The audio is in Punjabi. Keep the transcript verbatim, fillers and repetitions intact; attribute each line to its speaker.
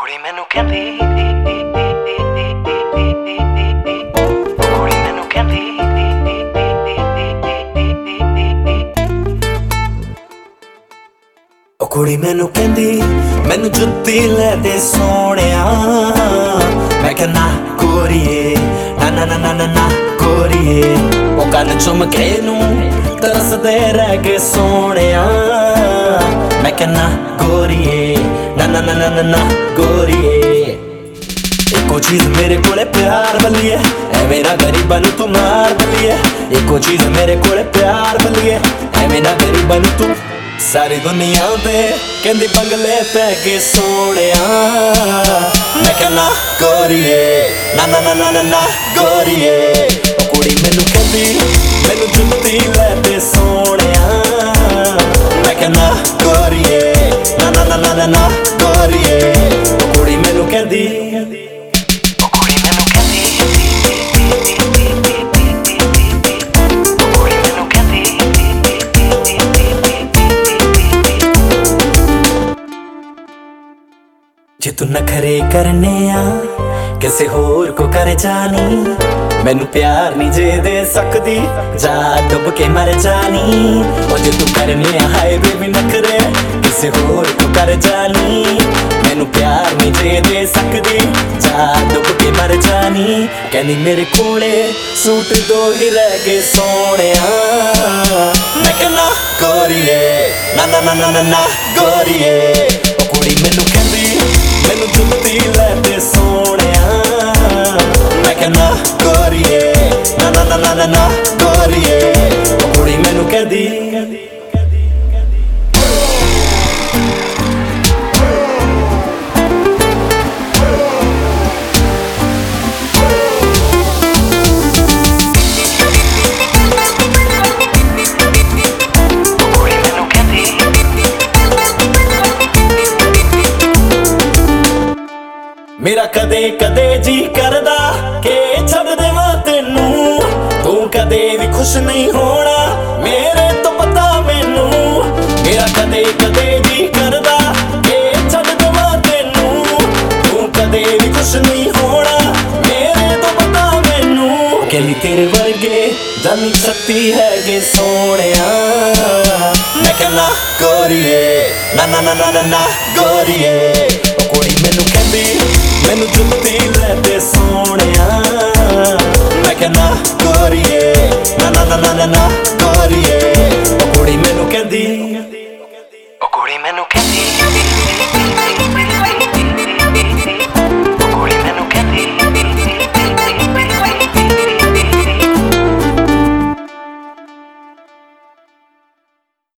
Speaker 1: ਕੁੜੀ ਮੈਨੂੰ ਕਹਿੰਦੀ ਕੁੜੀ ਮੈਨੂੰ ਕਹਿੰਦੀ ਉਹ ਕੁੜੀ ਮੈਨੂੰ ਕਹਿੰਦੀ ਮੈਨੂੰ ਜੁੱਤੀ ਲੈ ਦੇ ਸੋਹਣਿਆ। ਮੈਂ ਕਹਿਣਾ ਗੋਰੀਏ ਨਾ ਨਾ ਨਾ ਨਾ ਨਾ ਗੋਰੀਏ। ਉਹ ਕੰਨ ਚੁੰਮ ਕੇ ਨੂੰ ਤਰਸਦੇ ਰਹਿ ਗਏ ਸੋਹਣਿਆ। ਮੈਂ ਕਹਿਣਾ ਗੋਰੀਏ ਨਾ ਨਾ ਨਾ ਨਾ ਨਾ ਗੋਰੀਏ। ਇੱਕੋ ਚੀਜ਼ ਮੇਰੇ ਕੋਲੇ ਪਿਆਰ ਬਲੀਏ ਐਵੇਂ ਨਾ ਗਰੀਬਾਂ ਨੂੰ ਤੂੰ ਮਾਰ ਬਲੀਏ। ਇੱਕੋ ਚੀਜ਼ ਮੇਰੇ ਕੋਲੇ ਪਿਆਰ ਬਲੀਏ ਐਵੇਂ ਨਾ ਗਰੀਬਾਂ ਨੂੰ ਤੂੰ। ਸਾਰੀ ਦੁਨੀਆ ਤੇ ਕਹਿੰਦੀ ਬੰਗਲੇ ਪੈ ਕੇ ਸੋਹਣਿਆ। ਮੈਂ ਕਹਿਣਾ ਗੋਰੀਏ ਨਾ ਨਾ ਨਾ ਨਾ ਨਾ ਗੋਰੀਏ। ਉਹ ਕੁੜੀ ਮੈਨੂੰ ਕਹਿੰਦੀ ਮੈਨੂੰ ਜੁੱਤੀ ਲੈ ਦੇ ਸੋਹਣਿਆ। ਮੈਂ ਕਹਿਣਾ ਗੋਰੀਏ ਨਾ ਨਾ ਨਾ ਨਾ ਨਾ ਗੋਰੀਏ। ਉਹ ਕੁੜੀ ਮੈਨੂੰ ਕਹਿੰਦੀ ਉਹ ਕੁੜੀ ਮੈਨੂੰ ਕਹਿੰਦੀ ਉਹ ਕੁੜੀ ਮੈਨੂੰ ਕਹਿੰਦੀ ਜੇ ਤੂੰ ਨਖਰੇ ਕਰਨੇ ਆ ਕਿਸੇ ਹੋਰ ਕੋ ਕਰ ਜਾਨੀ। ਮੈਨੂੰ ਪਿਆਰ ਨਹੀਂ ਜੇ ਦੇ ਸਕਦੀ ਜਾ ਡੁੱਬ ਕੇ ਮਰ ਜਾਨੀ। ਉਹ ਜੇ ਤੂੰ ਕਰਨੇ ਆ ਹਾਏ ਬੇਬੀ ਨਖਰੇ ਕਿਸੇ ਹੋਰ ਕੋ ਕਰ ਜਾਨੀ। ਮੈਨੂੰ ਪਿਆਰ ਨਹੀਂ ਜੇ ਦੇ ਸਕਦੀ ਜਾ ਡੁੱਬ ਕੇ ਮਰ ਜਾਨੀ। ਕਹਿੰਦੀ ਮੇਰੇ ਕੋਲੇ ਸੂਟ ਦੋ ਹੀ ਰਹਿ ਗਏ ਸੋਹਣਿਆ। ਮੈਂ ਕਹਿਣਾ ਗੋਰੀਏ ਨਾ ਨਾ ਨਾ ਨਾ ਨਾ ਗੋਰੀਏ। ਉਹ ਕੁੜੀ ਮੈਨੂੰ ਕਹਿੰਦੀ ਮੈਨੂੰ ਜੁੱਤੀ ਲੈ ਦੇ ਸੋਹਣਿਆ। ਮੈਂ ਕਹਿਣਾ ਗੋਰੀਏ ਨਾ ਨਾ ਨਾ ਨਾ ਨਾ ਗੋਰੀਏ। ਉਹ ਕੁੜੀ ਮੈਨੂੰ ਕਹਿੰਦੀ ਮੇਰਾ ਕਦੇ ਕਦੇ ਜੀ ਕਰਦਾ ਕਿ ਛੱਡ ਦੇਵਾਂ ਤੈਨੂੰ। ਤੂੰ ਕਦੇ ਵੀ ਖੁਸ਼ ਨਹੀਂ ਹੋਣਾ ਮੇਰੇ ਤੋਂ ਪਤਾ ਮੈਨੂੰ। ਮੇਰਾ ਕਦੇ ਕਦੇ ਜੀ ਕਰਦਾ ਕਿ ਛੱਡ ਦੇਵਾਂ ਤੈਨੂੰ। ਤੂੰ ਕਦੇ ਵੀ ਖੁਸ਼ ਨਹੀਂ ਹੋਣਾ ਮੇਰੇ ਤੋਂ ਪਤਾ ਮੈਨੂੰ। ਕਹਿੰਦੀ ਤੇਰੇ ਵਰਗੇ ਜਾਨੀ ਸ਼ਕਤੀ ਹੈਗੇ ਸੋਹਣਿਆ। ਮੈਂ ਕਹਿਣਾ ਗੋਰੀਏ ਨਾ ਨਾ ਨਾ ਨਾ ਨਾ ਗੋਰੀਏ।